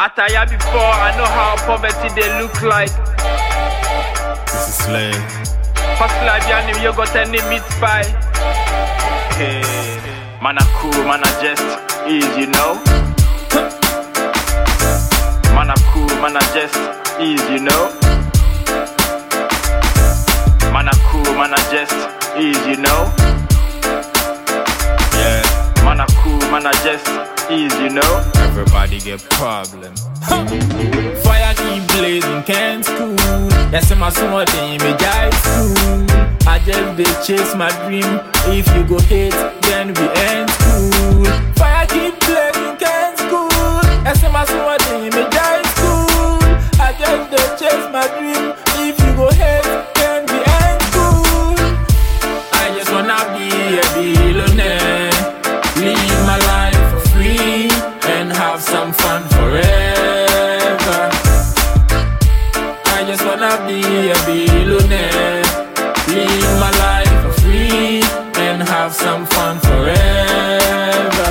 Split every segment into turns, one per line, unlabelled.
I tired before, I know how poverty they look like.
This is Slay.
First life, you got any meat pie. Hey, man a cool, man a just ease, you know. Man a cool, man a just ease, you know. Man a cool, man a just ease, you know.
Yeah.
Man a cool, man a just ease, you know.
Everybody get problem.
Fire keep blazing, can't school. Yes, I'm a small thing, me die school. I just they chase my dream. If you go hate, then we end school. Fire keep blazing, can't school. Yes, I'm a small thing, me die school. I just they chase my dream. If you go hate, then we end school. I just wanna be a billionaire. Live my life for free and have some fun forever. I just wanna be a billionaire. Live my life for free and have some fun forever.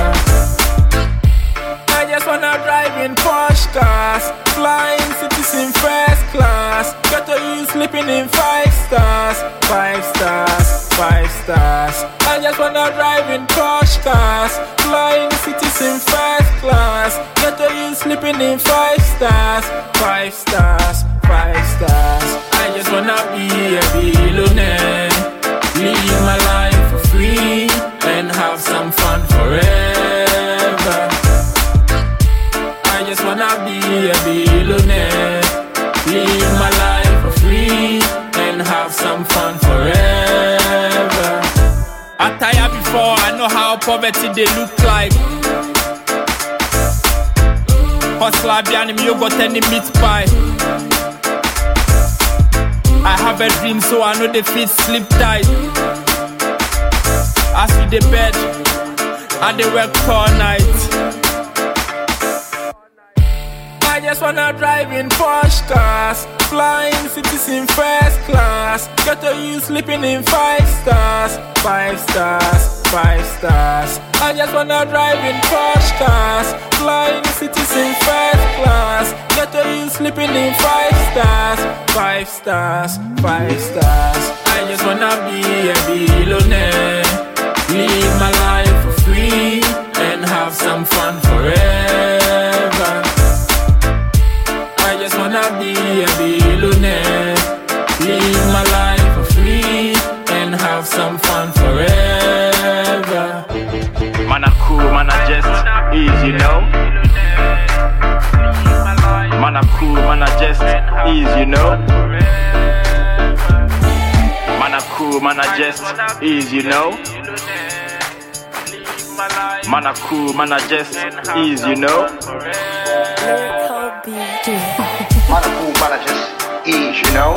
I just wanna drive in Porsche cars, flying cities in first class. Got to you sleeping in 5 stars, 5 stars, 5 stars. I just wanna drive in Porsche cars, flying cities in first class. Got to you sleeping in 5 stars, 5 stars, 5 stars. I just wanna be a billionaire. Live my life for free and have some fun forever. I just wanna be a billionaire. Live my life for free and have some fun forever. I tired before, I know how poverty they look like. Hustler behind me, you got any meat pie. I have a dream, so I know the feet sleep tight. I see the bed, and they work all night. I just wanna drive in Porsche cars, flying cities in first class. Got to you sleeping in 5 stars, 5 stars, 5 stars. I just wanna drive in Porsche cars, flying cities in first class. Got to you sleeping in 5 stars, 5 stars, 5 stars. I just wanna be a billionaire. Live my life for free and have some fun forever. I just wanna be a billionaire. Live my life for free and have some fun forever.
Man a cool, man a just ease, you know. Man a cool, man a just ease, you know. Man a cool, man a just ease, you know. Man a cool, man a just ease, you know.
Man a cool, man a just ease, you know.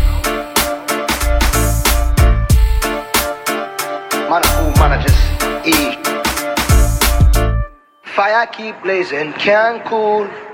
Man a cool, man a just ease. Fire keep blazing, can't cool.